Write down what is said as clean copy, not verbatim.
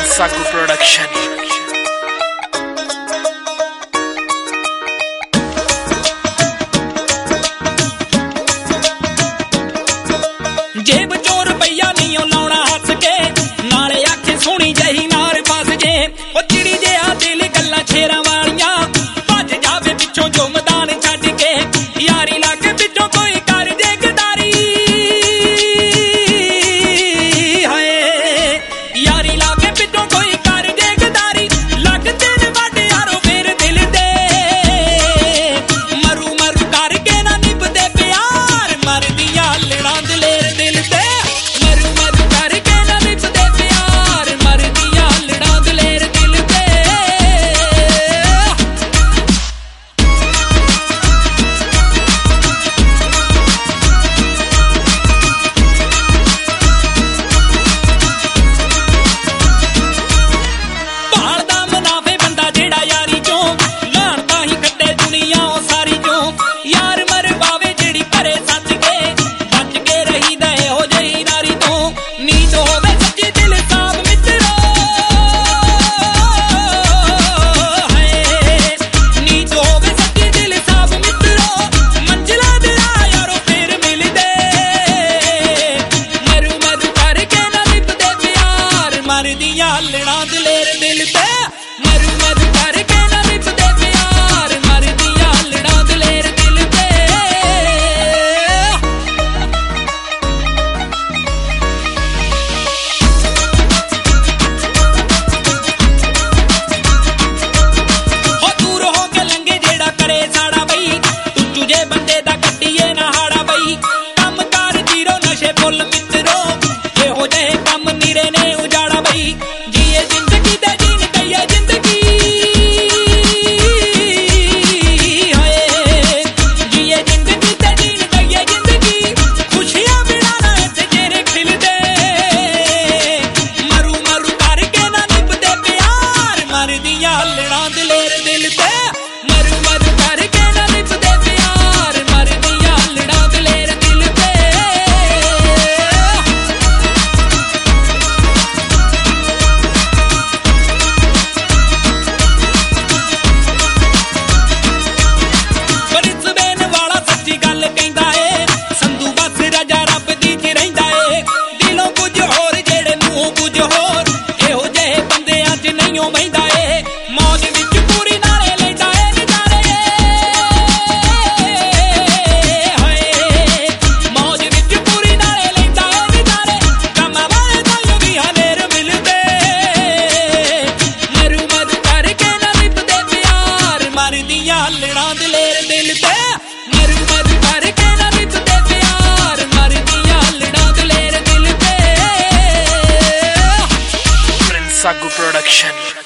Sagu Production. जेब चोर रुपया नहीं लाउना हस के नाले आखे सोहनी जही नार फस जे ओ चिड़ी जिहा दिल गल्लां छेरां वालियां भज जावे पिछों जो मैदान छड्ड के यारी लागे पिछों कोई कर जे गदारी हाय यारी लागे पिछों कोई कर जे गदारी लगदे ने वाडे यारो फिर दिल दे मरू मरू करके ना निभदे प्यार मरदियां लड़ां दलेर दिल ते लड़ां दलेर दिल ते मरू मरू करके ना निभदे प्यार मरदियां लड़ां दलेर दिल ते हो दूर हो के लंघे जेड़ा करे साड़ा बई तुझू जे बंदे दा कट्टिए ना हाड़ा बई कम कार जीरो नशे फुल मित्रो एहो जेहे कम नीरे ने उजाड़ा बई लड़ां दलेर दिल ते मरू मरू करके ना निभदे प्यार मरदियां लड़ां दलेर दिल ते पर इस वेन वाला सच्ची गल कहंदा ए संधू बस राजा रब दी च रहिंदा ए दिलों कुछ होर जेड़े मूंहों कुछ होर एहो जेहे बंदियां च नहीं बहिंदा ए मौज विच पूरी नाले लैंदा ए नज़ारे हाय मौज विच पूरी नाले लैंदा ए नज़ारे कम्मां वाले ताईं भी हनेर मिलदे मरू मरू करके ना निभदे प्यार मरदियां लड़ां दलेर दिल ते मरू मरू करके ना निभदे प्यार मरदियां लड़ां दलेर दिल ते Sagu Production.